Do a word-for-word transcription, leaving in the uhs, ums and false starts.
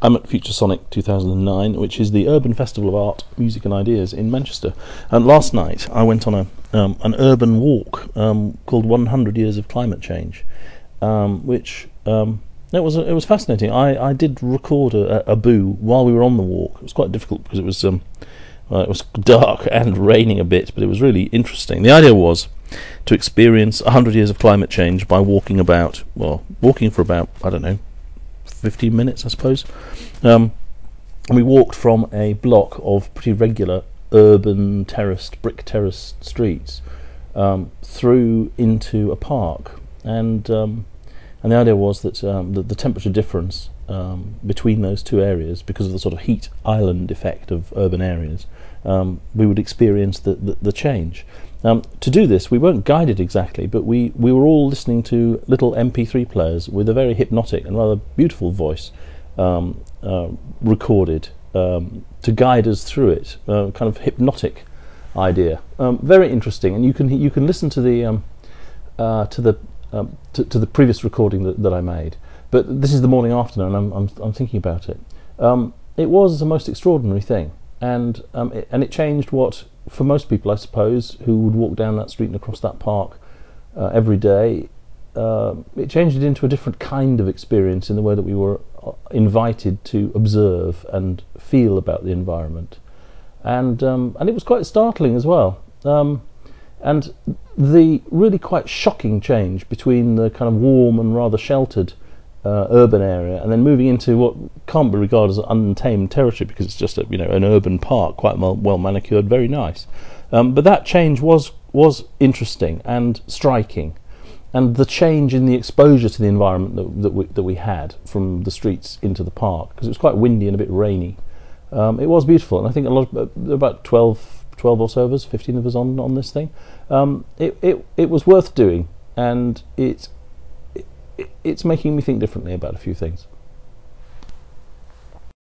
I'm at Future Sonic two thousand nine, which is the Urban Festival of Art, Music and Ideas in Manchester. And last night I went on a um, an urban walk um, called one hundred Years of Climate Change, um, which um, it was it was fascinating. I, I did record a, a boo while we were on the walk. It was quite difficult because it was um, well, it was dark and raining a bit, but it was really interesting. The idea was to experience one hundred years of climate change by walking about, well, walking for about, I don't know, fifteen minutes, I suppose. Um, and we walked from a block of pretty regular urban terraced, brick terraced streets um, through into a park. And um, and the idea was that um, the, the temperature difference um, between those two areas, because of the sort of heat island effect of urban areas, um, we would experience the, the, the change. Um, to do this, we weren't guided exactly, but we, we were all listening to little M P three players with a very hypnotic and rather beautiful voice um, uh, recorded um, to guide us through it. Uh, kind of hypnotic idea, um, very interesting. And you can you can listen to the um, uh, to the um, to, to the previous recording that, that I made. But this is the morning after, and I'm I'm, I'm thinking about it. Um, it was a most extraordinary thing, and um, it, and it changed what, for most people, I suppose, who would walk down that street and across that park uh, every day, uh, it changed it into a different kind of experience in the way that we were invited to observe and feel about the environment. And um, and it was quite startling as well. Um, and the really quite shocking change between the kind of warm and rather sheltered Uh, urban area, and then moving into what can't be regarded as untamed territory, because it's just a, you know, an urban park, quite well, well manicured, very nice. Um, but that change was was interesting and striking, and the change in the exposure to the environment that that we, that we had from the streets into the park, because it was quite windy and a bit rainy. Um, it was beautiful, and I think a lot of, uh, about twelve, twelve or so of us, fifteen of us on on this thing. Um, it it it was worth doing, and it. It's making me think differently about a few things.